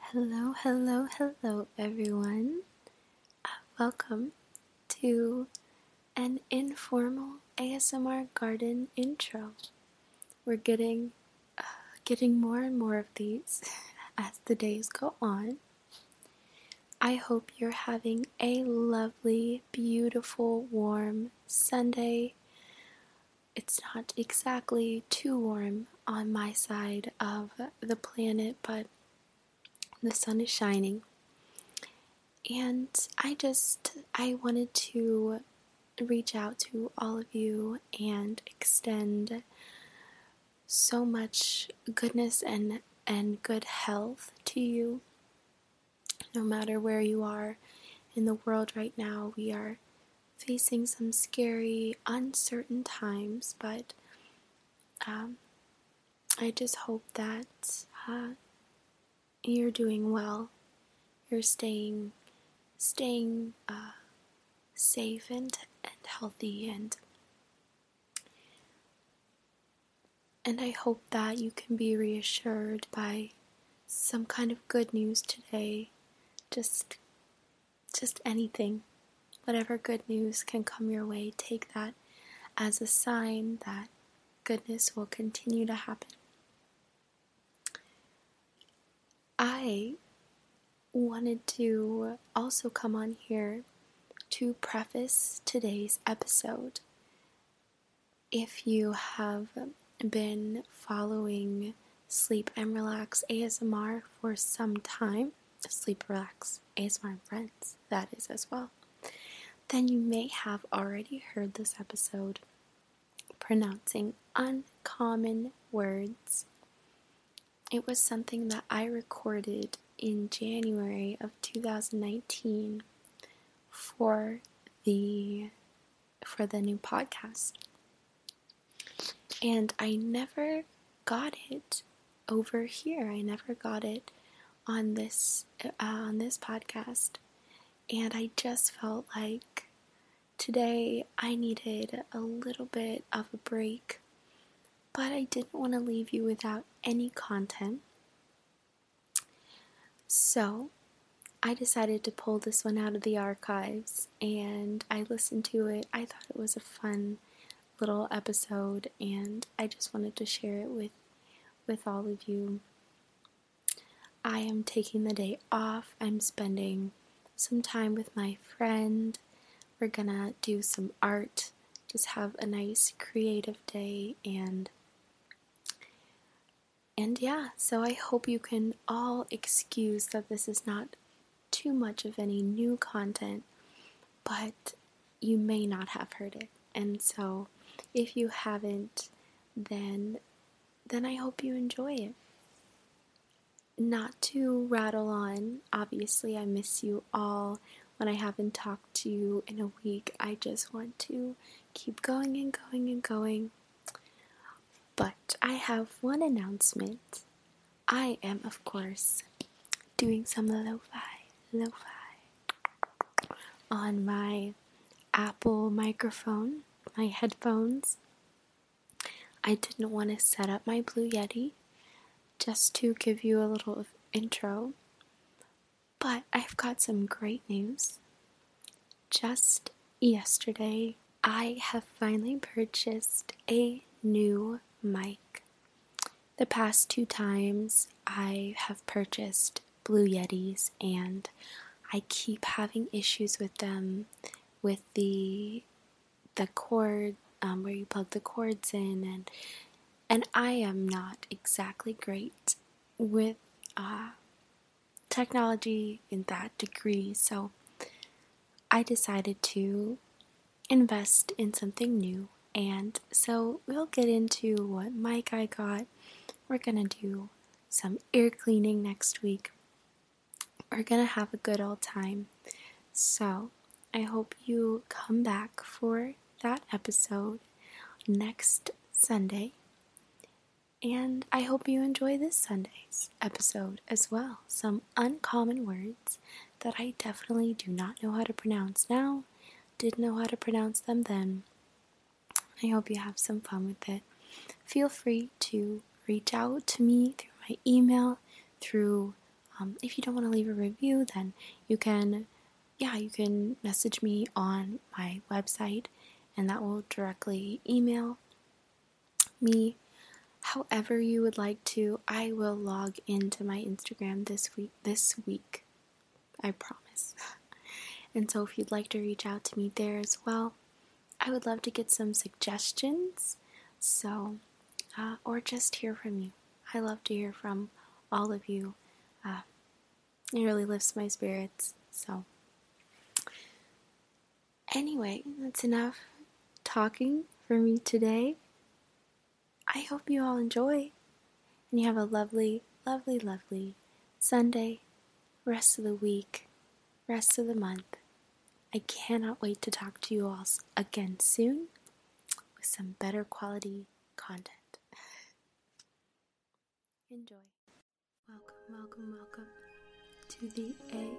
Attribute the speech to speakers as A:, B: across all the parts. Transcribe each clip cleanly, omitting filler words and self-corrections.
A: Hello, hello, hello, everyone. Welcome to an informal ASMR garden intro. We're getting more and more of these as the days go on. I hope you're having a lovely, beautiful, warm Sunday. It's not exactly too warm on my side of the planet, but the sun is shining. And I wanted to reach out to all of you and extend so much goodness and good health to you. No matter where you are in the world right now, we are facing some scary, uncertain times, but I just hope that you're doing well. You're staying safe and healthy, and I hope that you can be reassured by some kind of good news today. Just anything, whatever good news can come your way, take that as a sign that goodness will continue to happen. I wanted to also come on here to preface today's episode. If you have been following Sleep and Relax ASMR for some time, Sleep, Relax ASMR and Friends, that is as well, then you may have already heard this episode pronouncing uncommon words. It was something that I recorded in January of 2019 for the new podcast. And I never got it over here. I never got it on this podcast. And I just felt like today I needed a little bit of a break, but I didn't want to leave you without any content. So I decided to pull this one out of the archives, and I listened to it. I thought it was a fun little episode, and I just wanted to share it with all of you. I am taking the day off. I'm spending some time with my friend. We're gonna do some art, just have a nice creative day, and yeah, so I hope you can all excuse that this is not too much of any new content, but you may not have heard it, and so if you haven't, then I hope you enjoy it. Not to rattle on, obviously I miss you all. When I haven't talked to you in a week, I just want to keep going and going and going. But I have one announcement. I am, of course, doing some lo-fi on my Apple microphone, my headphones. I didn't want to set up my Blue Yeti just to give you a little intro, but I've got some great news. Just yesterday, I have finally purchased a new mic. The past 2 times I have purchased Blue Yetis, and I keep having issues with them, with the cord, where you plug the cords in, and I am not exactly great with technology in that degree, so I decided to invest in something new. And so we'll get into what mic I got. We're gonna do some ear cleaning next week. We're gonna have a good old time. So I hope you come back for that episode next Sunday. And I hope you enjoy this Sunday's episode as well. Some uncommon words that I definitely do not know how to pronounce now, didn't know how to pronounce them then. I hope you have some fun with it. Feel free to reach out to me through my email, through If you don't want to leave a review, then you can message me on my website, and that will directly email me. However you would like to, I will log into my Instagram this week, I promise. And so if you'd like to reach out to me there as well, I would love to get some suggestions, or just hear from you. I love to hear from all of you. It really lifts my spirits. So anyway, that's enough talking for me today. I hope you all enjoy, and you have a lovely, lovely, lovely Sunday, rest of the week, rest of the month. I cannot wait to talk to you all again soon with some better quality content. Enjoy. Welcome to the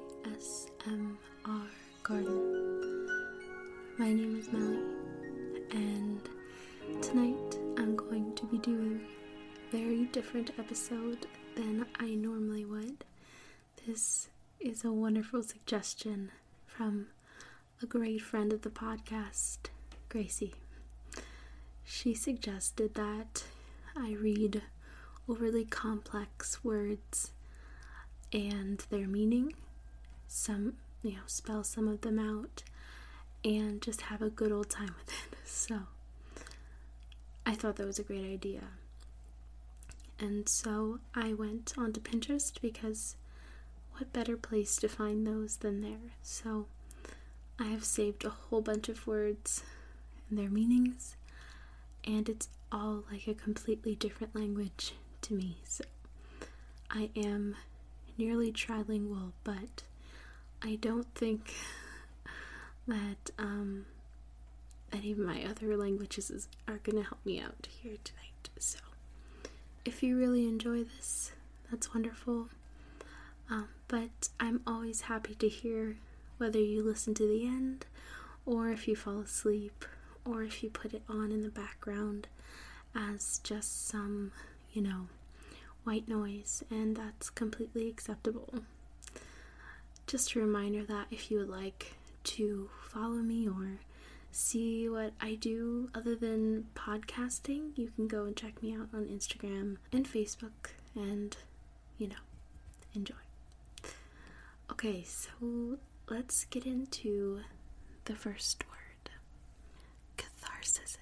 A: ASMR Garden. My name is Melly, and tonight I'm going to be doing a very different episode than I normally would. This is a wonderful suggestion from a great friend of the podcast, Gracie. She suggested that I read overly complex words and their meaning, spell some of them out, and just have a good old time with it. So I thought that was a great idea. And so I went onto Pinterest, because what better place to find those than there? So I have saved a whole bunch of words and their meanings, and it's all like a completely different language to me. So I am nearly trilingual, but I don't think that any of my other languages are going to help me out here tonight. So if you really enjoy this, that's wonderful. But I'm always happy to hear whether you listen to the end, or if you fall asleep, or if you put it on in the background as just some, white noise, and that's completely acceptable. Just a reminder that if you would like to follow me or see what I do other than podcasting, you can go and check me out on Instagram and Facebook, and, enjoy. Okay, so let's get into the first word. Catharsis.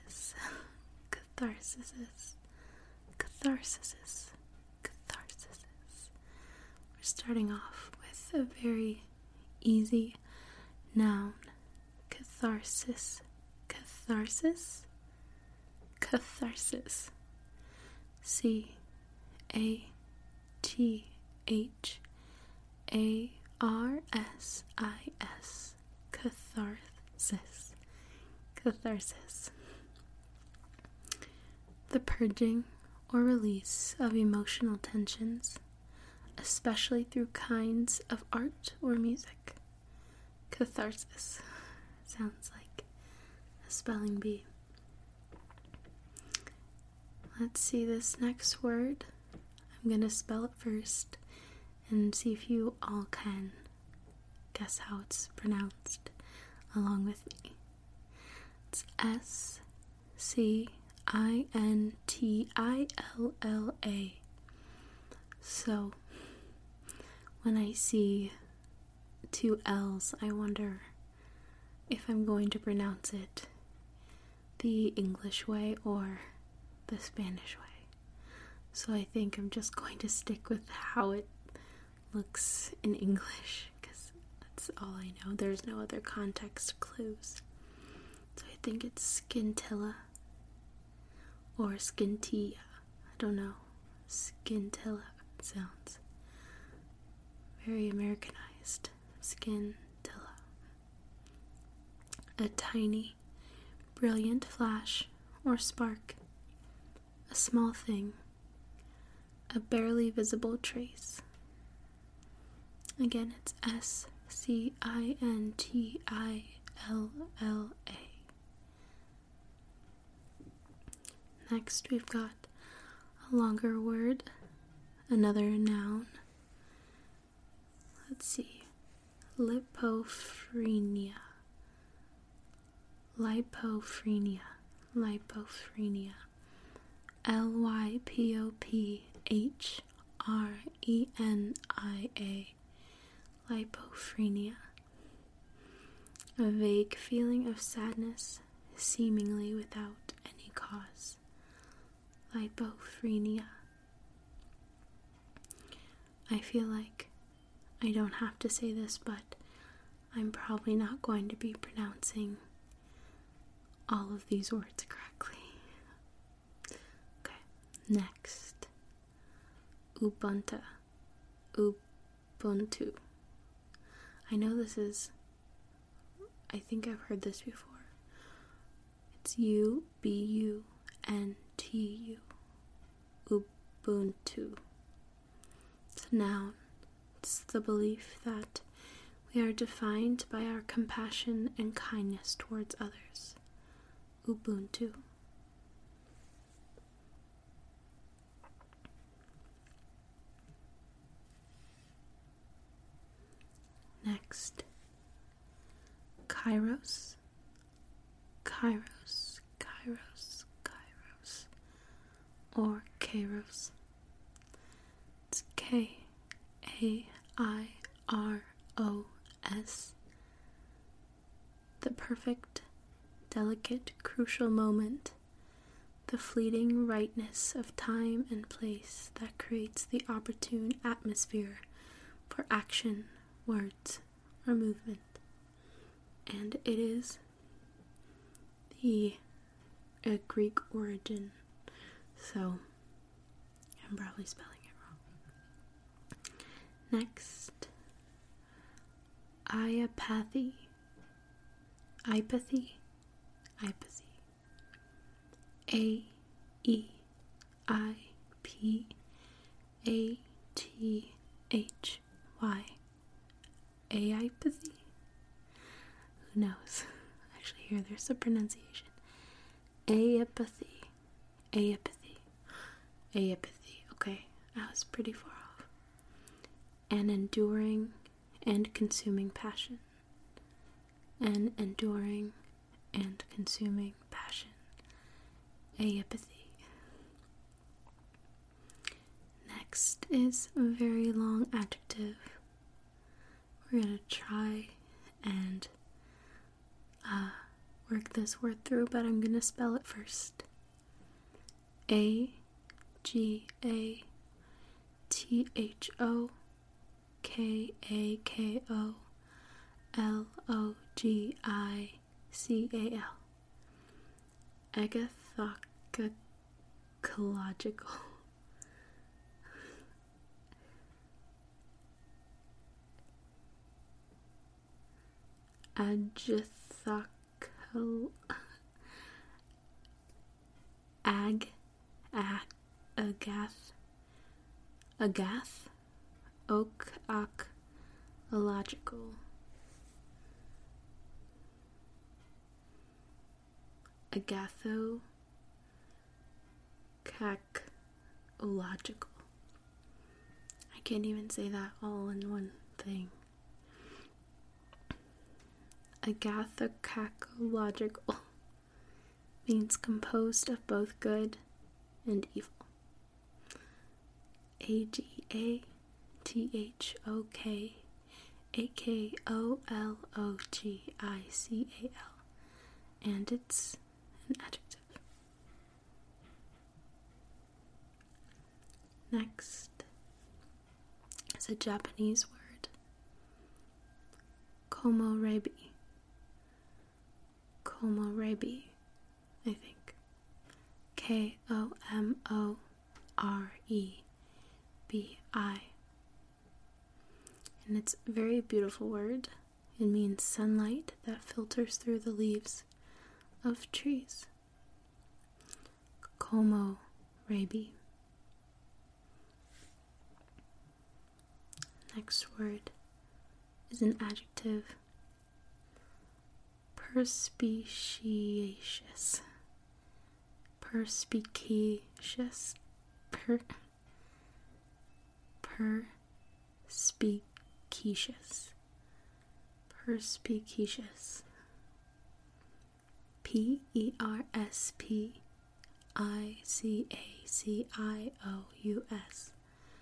A: We're starting off with a very easy noun. Catharsis. C-A-T-H-A-R-S-I-S. Catharsis. The purging or release of emotional tensions, especially through kinds of art or music. Catharsis. Sounds like a spelling bee. Let's see this next word. I'm going to spell it first and see if you all can guess how it's pronounced along with me. It's Scintilla. So when I see two L's, I wonder if I'm going to pronounce it the English way or the Spanish way. So I think I'm just going to stick with how it looks in English, because that's all I know. There's no other context clues. So I think it's scintilla or scintilla. I don't know. Scintilla sounds very Americanized. Scintilla. A tiny, brilliant flash or spark. A small thing. A barely visible trace. Again, it's Scintilla. Next, we've got a longer word, another noun. let's see. Lipophrenia. Lypophrenia. Lypophrenia. Lipophrenia. A vague feeling of sadness, seemingly without any cause. Lipophrenia. I feel like I don't have to say this, but I'm probably not going to be pronouncing all of these words correctly. Okay, next. Ubuntu. I know this is, I think I've heard this before. It's Ubuntu. Ubuntu. It's a noun. It's the belief that we are defined by our compassion and kindness towards others. Ubuntu. Next, Kairos. Or Kairos. It's Kairos. The perfect, delicate, crucial moment. The fleeting rightness of time and place that creates the opportune atmosphere for action, words, or movement. And it is a Greek origin, so I'm probably spelling it wrong. Next, Iapathy. Aipathy. Aipathy? Who knows? Actually, here, there's the pronunciation. Aipathy. Okay, I was pretty far off. An enduring and consuming passion. Aipathy. Next is a very long adjective. We're going to try and work this word through, but I'm going to spell it first. Agathocakological. Agathocological. Agatho-cacological. I can't even say that all in one thing. Agathocacological means composed of both good and evil. Agathocakological. And it's an adjective. Next is a Japanese word. Komorebi, I think. Komorebi. And it's a very beautiful word. It means sunlight that filters through the leaves of trees. Komorebi. Next word is an adjective. Perspicacious. Perspicacious. Perspicacious. Perspicacious.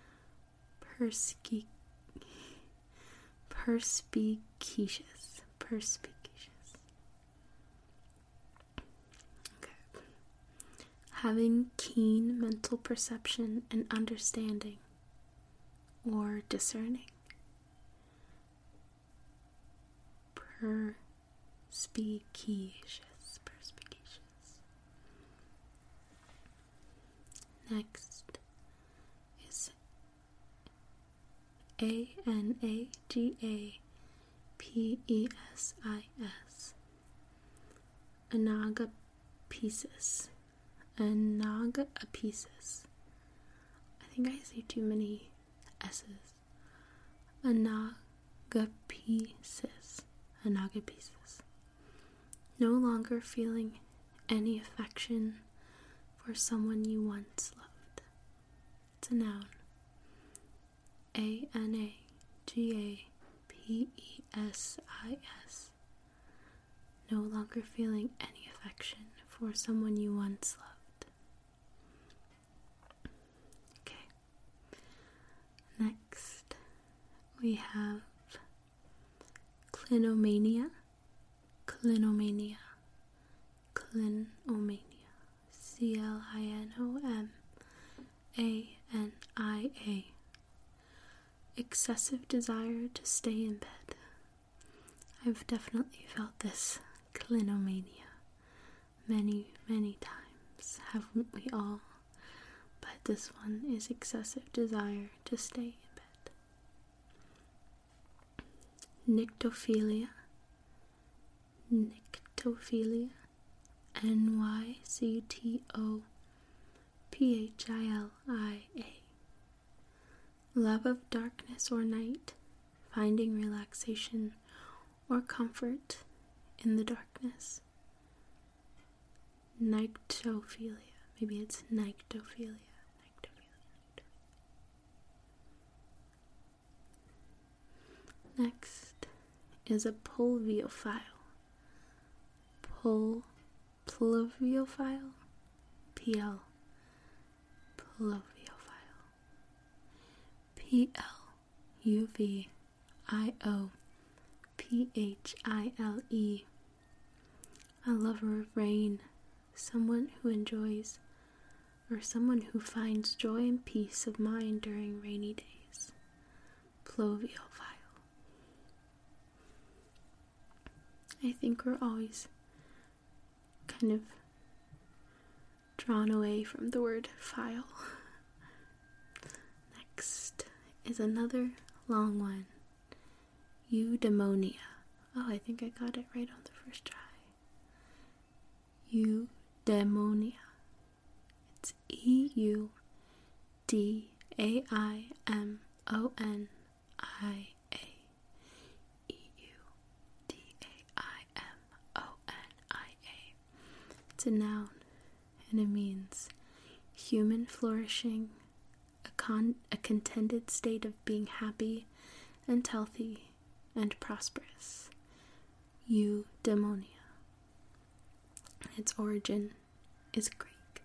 A: Perspicacious. Perspicacious. Okay. Having keen mental perception and understanding, or discerning. Perspicacious. Perspicacious. Next is Anagapesis. Anagapesis. Anagapesis. I think I say too many S's. Anagapesis. Anagapesis. No longer feeling any affection for someone you once loved. It's a noun. Anagapesis. No longer feeling any affection for someone you once loved. Okay. Next, we have clinomania. Clinomania. Clinomania. Clinomania. Excessive desire to stay in bed. I've definitely felt this clinomania many, many times, haven't we all? But this one is excessive desire to stay in bed. Nyctophilia. Nyctophilia. Nyctophilia. Love of darkness or night, finding relaxation or comfort in the darkness. Nyctophilia. Maybe it's nyctophilia. Next is a pulviophile. Pulviophile. PL. Pulviophile. PLUVIOPHILE. A lover of rain, someone who enjoys or someone who finds joy and peace of mind during rainy days. Pluviophile. I think we're always kind of drawn away from the word file. Next is another long one. Eudaimonia. Oh, I think I got it right on the first try. Eudaimonia. It's EUDAIMONIA. EUDAIMONIA. It's a noun, and it means human flourishing, a contented state of being happy and healthy and prosperous. Eudaimonia. Its origin is Greek.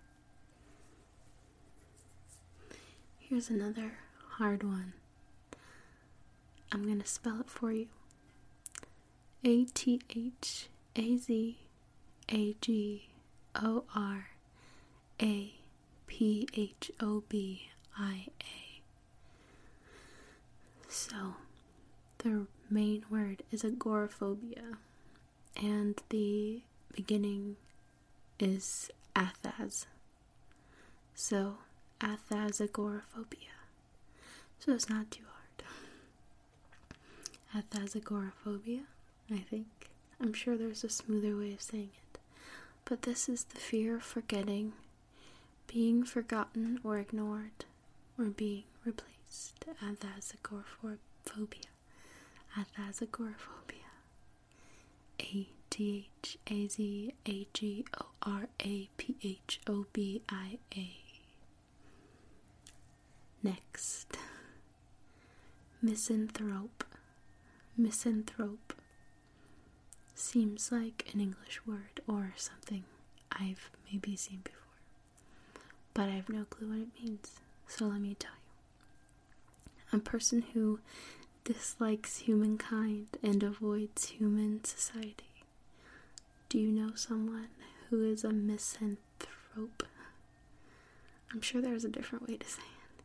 A: Here's another hard one. I'm going to spell it for you. ATHAZAGORAPHOBIA. So, the main word is agoraphobia, and the beginning is athaz. So, athazagoraphobia. So it's not too hard. Athazagoraphobia, I think. I'm sure there's a smoother way of saying it. But this is the fear of forgetting, being forgotten or ignored, or being replaced. Athazagoraphobia. Athazagoraphobia. ATHAZAGORAPHOBIA. Next, misanthrope. Misanthrope seems like an English word or something I've maybe seen before, but I have no clue what it means, so let me tell you. A person who dislikes humankind and avoids human society. Do you know someone who is a misanthrope? I'm sure there's a different way to say it.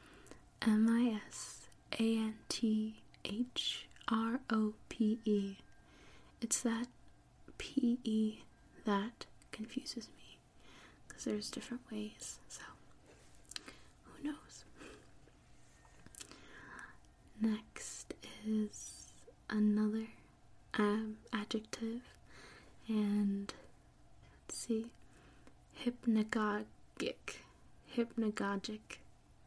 A: MISANTHROPE. It's that PE that confuses me, because there's different ways, so who knows. Next is another adjective, and let's see, hypnagogic. Hypnagogic.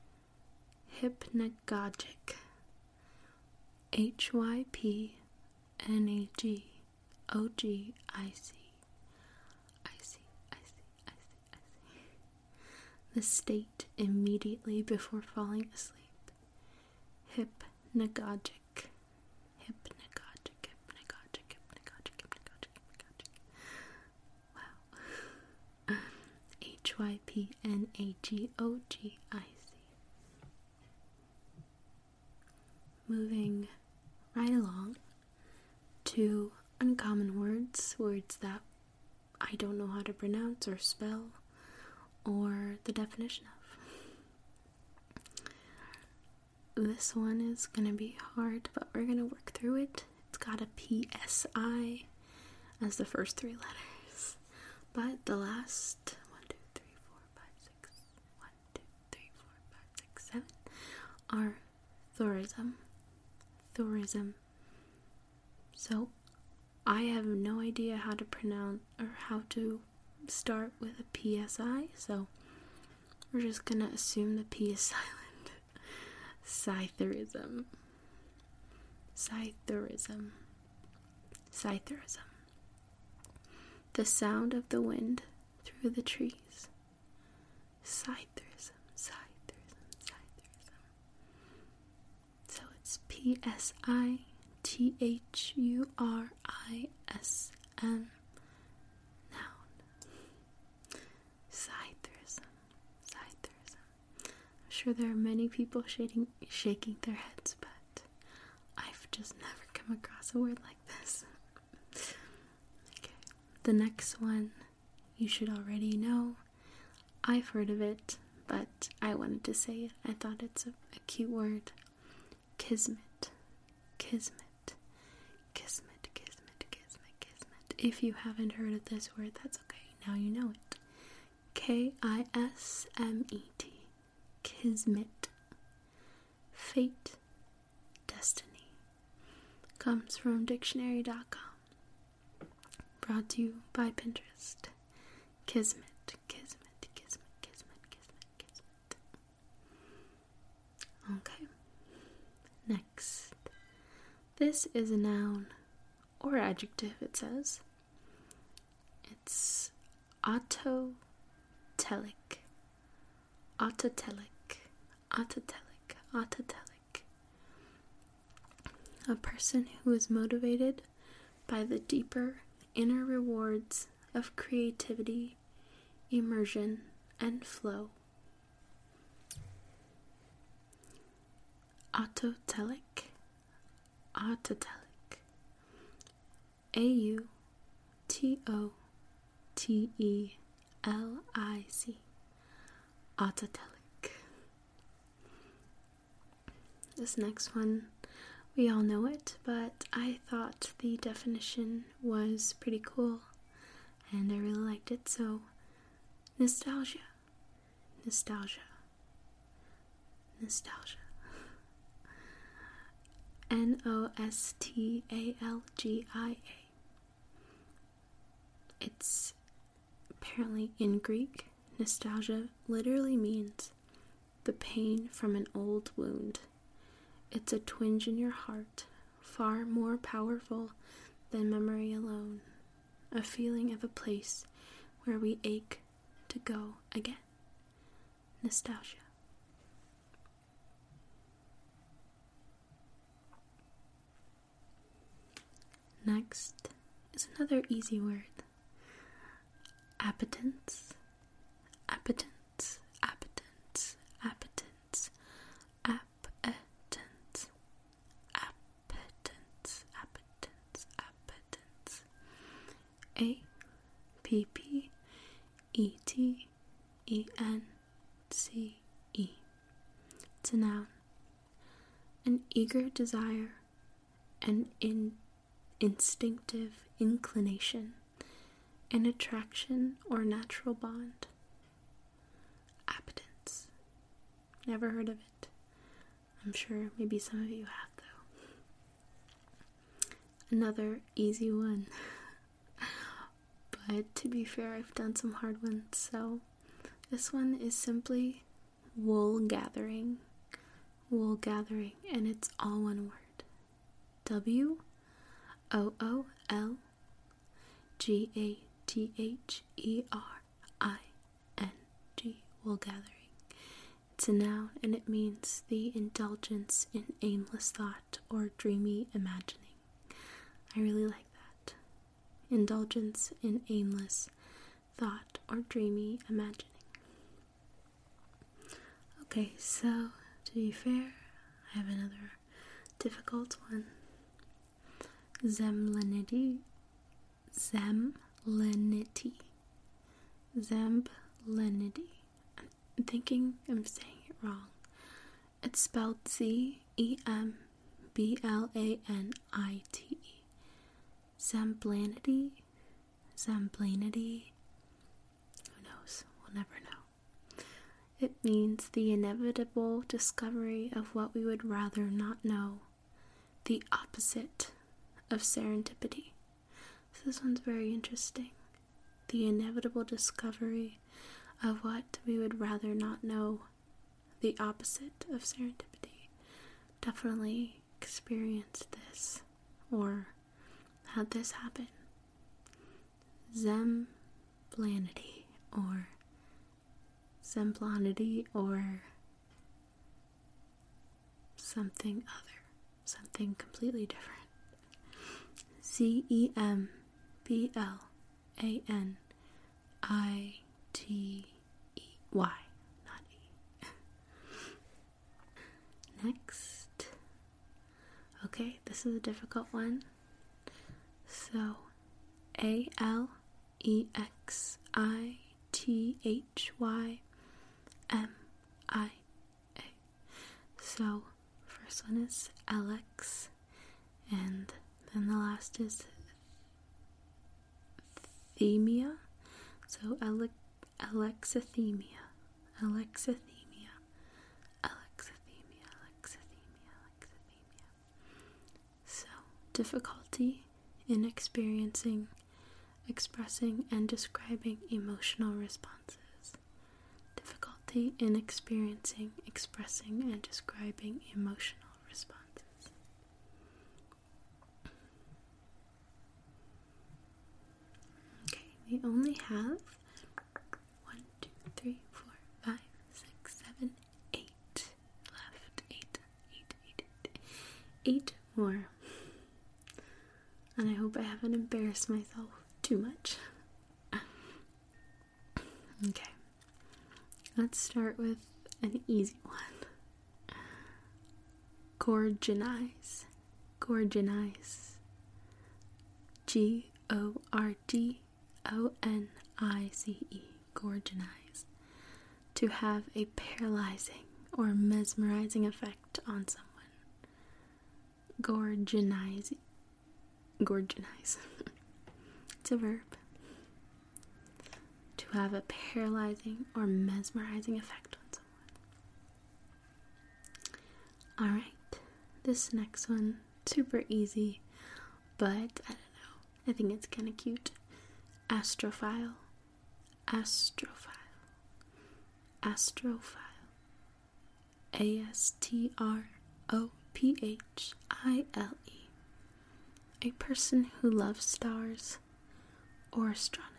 A: HYPNAGOGIC. The state immediately before falling asleep. Hypnagogic. Wow. HYPNAGOGIC. Moving right along to uncommon words that I don't know how to pronounce or spell, or the definition of. This one is gonna be hard, but we're gonna work through it. It's got a PSI as the first three letters, but the last 7 are thorism. So I have no idea how to pronounce or how to start with a PSI, so we're just gonna assume the P is silent. Scytherism. The sound of the wind through the trees. Scytherism. So it's PSITHURISM. Noun. Scytherism. I'm sure there are many people shaking their heads, but I've just never come across a word like this. Okay. The next one you should already know. I've heard of it, but I wanted to say it. I thought it's a cute word. Kismet. If you haven't heard of this word, that's okay. Now you know it. KISMET. Kismet. Fate. Destiny. Comes from dictionary.com. Brought to you by Pinterest. Kismet. Okay. Next. This is a noun or adjective, it says. It's autotelic. A person who is motivated by the deeper inner rewards of creativity, immersion, and flow. Autotelic. AUTOTELIC. Autotelic. This next one, we all know it, but I thought the definition was pretty cool, and I really liked it. So, nostalgia. NOSTALGIA. It's apparently in Greek. Nostalgia literally means the pain from an old wound. It's a twinge in your heart, far more powerful than memory alone. A feeling of a place where we ache to go again. Nostalgia. Next is another easy word. Appetence, appetence, appetence, appetence, appetence, appetence, appetence, appetence. A-P-P-E-T-E-N-C-E. It's a noun. An eager desire, an instinctive inclination, an attraction or natural bond. Appetence. Never heard of it. I'm sure maybe some of you have, though. Another easy one. But to be fair, I've done some hard ones, so this one is simply wool gathering. Wool gathering, and it's all one word. W-O-O-L-G-A-T-H-E-R-I-N-G. Wool gathering. It's a noun, and it means the indulgence in aimless thought or dreamy imagining. I really like that. Indulgence in aimless thought or dreamy imagining. Okay, so to be fair, I have another difficult one. Zemlinity. Zemlinity. Zemlinity. I'm thinking I'm saying it wrong. It's spelled Z-E-M-B-L-A-N-I-T-E. Zemblanity. Zemblanity. Who knows? We'll never know. It means the inevitable discovery of what we would rather not know. The opposite of serendipity. So this one's very interesting. The inevitable discovery of what we would rather not know. The opposite of serendipity. Definitely experienced this or had this happen. Zemblanity or Zemblanity or something other, something completely different. Z-E-M-B-L-A-N-I-T-E-Y, not E. Next. Okay, this is a difficult one. So, A-L-E-X-I-T-H-Y-M-I-A. So, first one is Alex, and then the last is Themia. So, Alexithemia. Alexithemia. Alexithemia. Alexithemia. Alexithemia. So, difficulty in experiencing, expressing, and describing emotional responses. Difficulty in experiencing, expressing, and describing emotional responses. Okay, we only have 1, 2, 3, 4, 5, 6, 7, 8 left. 8 more. And I hope I haven't embarrassed myself too much. Okay. Let's start with an easy one. Gorgonize. Gorgonize. G-O-R-G-O-N-I-Z-E. Gorgonize. To have a paralyzing or mesmerizing effect on someone. Gorgonize. Gorgonize. It's a verb. To have a paralyzing or mesmerizing effect on someone. Alright, this next one, super easy, but I don't know, I think it's kind of cute. Astrophile. Astrophile. Astrophile. A-S-T-R-O-P-H-I-L-E. A person who loves stars or astronomy.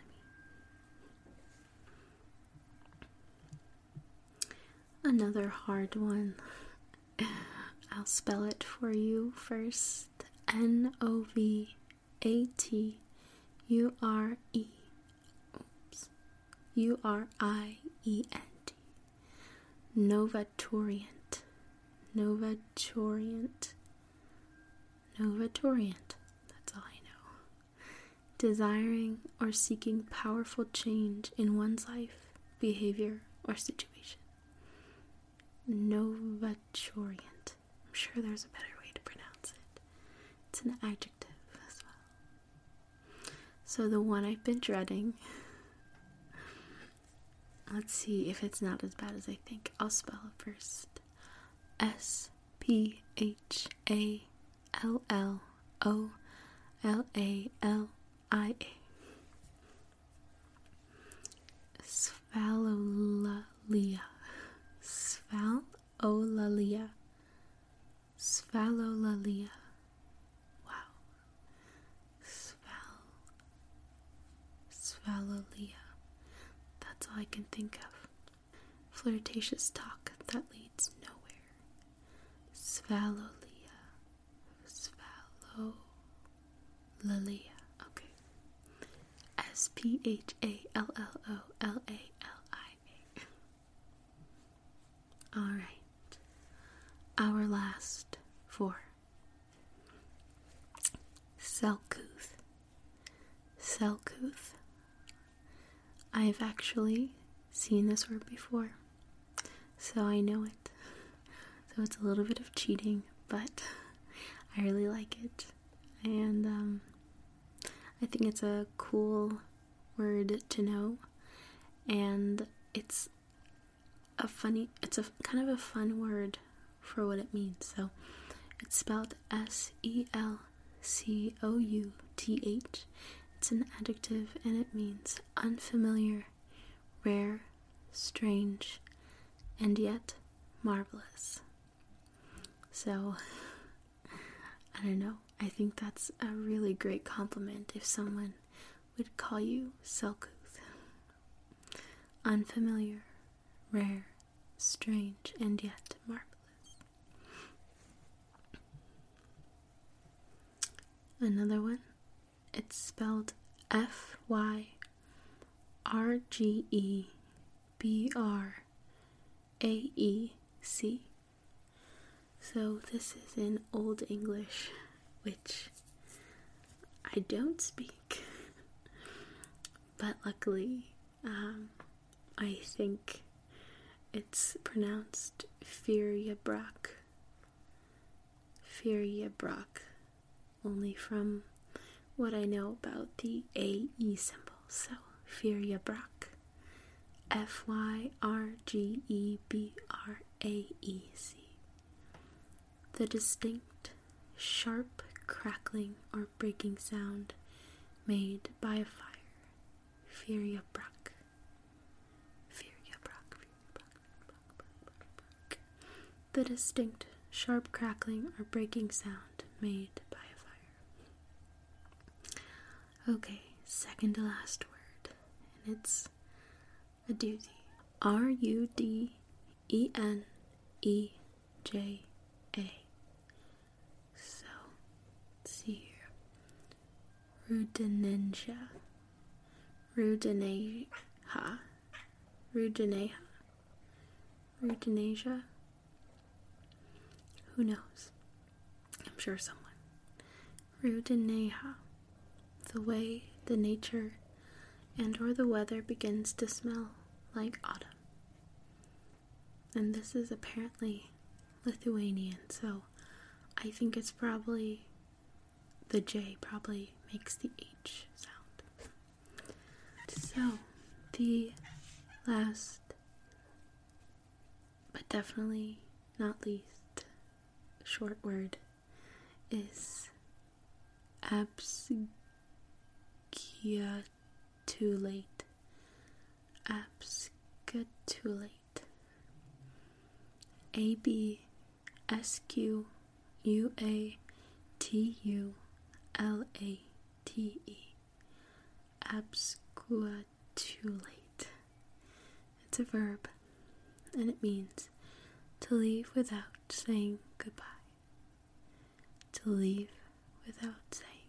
A: Another hard one. I'll spell it for you first. N-O-V-E-T-I-C-E. Novatorient. Novatorient. Novatorient. Novatorient. That's all I know. Desiring or seeking powerful change in one's life, behavior, or situation. Novatorient. I'm sure there's a better way to pronounce it. It's an adjective as well. So the one I've been dreading. Let's see if it's not as bad as I think. I'll spell it first. Sphallolalia. Sphallolalia. Sphallolalia. Sphallolalia. Wow. Sphallolalia. That's all I can think of. Flirtatious talk that leads nowhere. Sphallolalia. Sphallolalia. Okay. Sphallolalia. Alright. Our last four. Selcouth. Selcouth. I've actually seen this word before, so I know it. So it's a little bit of cheating, but I really like it. And I think it's a cool word to know, and it's a kind of a fun word for what it means. So it's spelled Selcouth. It's an adjective, and it means unfamiliar, rare, strange, and yet marvelous. So, I don't know. I think that's a really great compliment if someone would call you Selcouth. Unfamiliar, rare, strange, and yet marvelous. Another one. It's spelled Fyrgebraec. So this is in Old English, which I don't speak. But luckily, I think it's pronounced Fyrgebraec. Fyrgebraec. Only from what I know about the AE symbol. So, Fyrgebraec. Fyrgebraec. The distinct, sharp crackling or breaking sound made by a fire. Fyrgebraec. The distinct, sharp crackling or breaking sound made by a fire. Okay, second to last word, and it's a doozy. Rudeneja. So, let's see here. Rudeneja. Who knows? I'm sure someone. Rudeneja. The way the nature and or the weather begins to smell like autumn. And this is apparently Lithuanian, so I think it's probably the J probably makes the H sound. So the last but definitely not least short word is absquatulate. Absquatulate. Absquatulate. Absquatulate. It's a verb, and it means to leave without saying goodbye. To leave without saying